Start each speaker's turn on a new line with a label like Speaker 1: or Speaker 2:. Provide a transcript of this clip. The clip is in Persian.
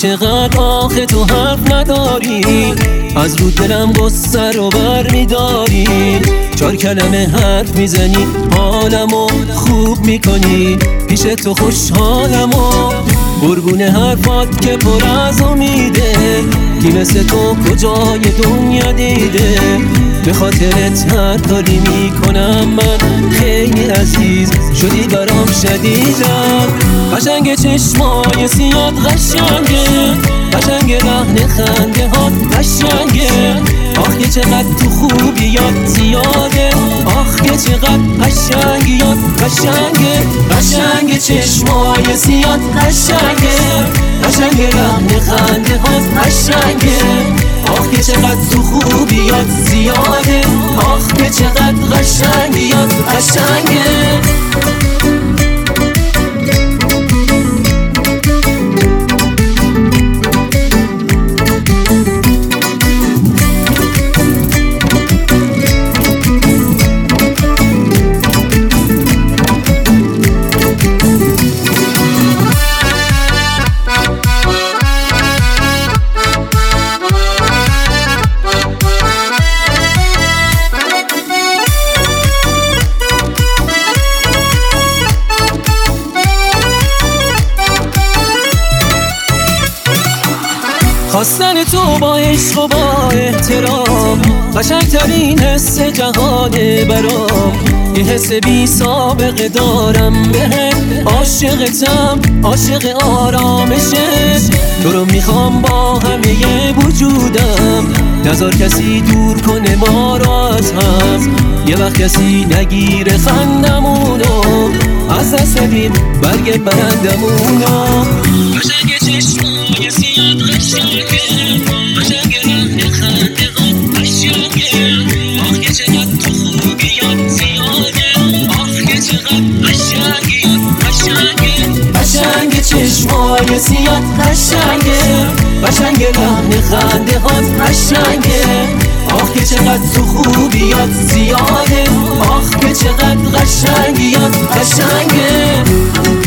Speaker 1: چقدر آخه تو حرف نداری، از رو دلم غصه رو بر میداری. 4 کلمه حرف میزنی حالمو خوب میکنی، پیش تو خوشحالمو قربون حرفات که پر از امیده. کی مثل تو کجای دنیا دیده، به خاطرت هر کاری میکنم من. خیلی عزیز شدی برام شدیدم، قشنگ چشمای سیاد قشنگه، قشنگ لحن خنده ها قشنگه. آخ که چقدر تو خوبی یاد زیاده، آخ که چقدر قشنگی یاد قشنگه. قشنگ چشمای سیاد قشنگه، قشنگ لحن خنده ها قشنگه. آخ که چقدر تو خوبی یاد زیاده، آخ که چقدر قشنگی یاد قشنگه. خواستن تو با عشق و با احترام، قشنگترین حس جهانه برام. یه حس بی سابقه دارم بهت، عاشقتم عاشق آرامشت. تو رو میخوام با همه وجودم، نذار کسی دور کنه ما رو از هم. یه وقت کسی نگیره خندمونو، از دست بدیم برگ برندمونو. قشنگ چشمای سیاد قشنگه، قشنگ لحن خنده ها قشنگه. آخ که چقدر تو خوبی یاد زیاده، آخ که چقدر قشنگی یاد قشنگه. قشنگ چشمای سیاد قشنگه، قشنگ لحن خنده ها قشنگه. آخ که چقدر تو خوبی یاد زیاده، آخ که چقدر قشنگی یاد قشنگه.